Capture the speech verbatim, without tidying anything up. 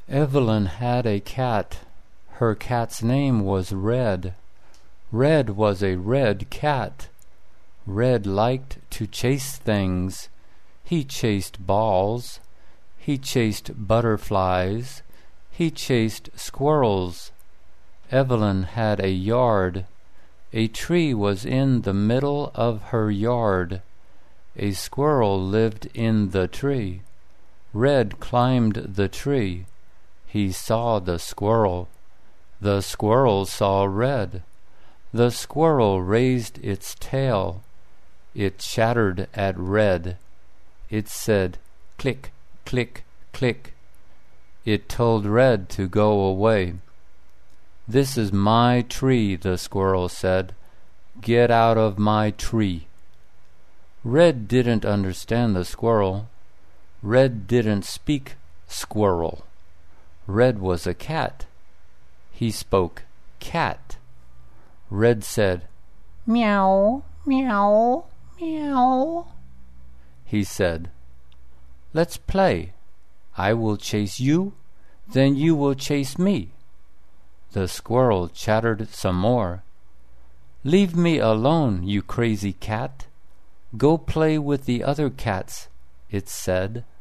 Evelyn had a cat. Her cat's name was Red. Red was a red cat. Red liked to chase things. He chased balls. He chased butterflies. He chased squirrels. Evelyn had a yard. A tree was in the middle of her yard. A squirrel lived in the tree. Red climbed the tree. He saw the squirrel. The squirrel saw Red. The squirrel raised its tail. It chattered at Red. It said, "Click, click, click." It told Red to go away. "This is my tree," the squirrel said. "Get out of my tree." Red didn't understand the squirrel. Red didn't speak squirrel. Red was a cat. He spoke cat. Red said, "Meow, meow, meow." He said, "Let's play. I will chase you, then you will chase me." The squirrel chattered some more. "Leave me alone, you crazy cat. Go play with the other cats," it said.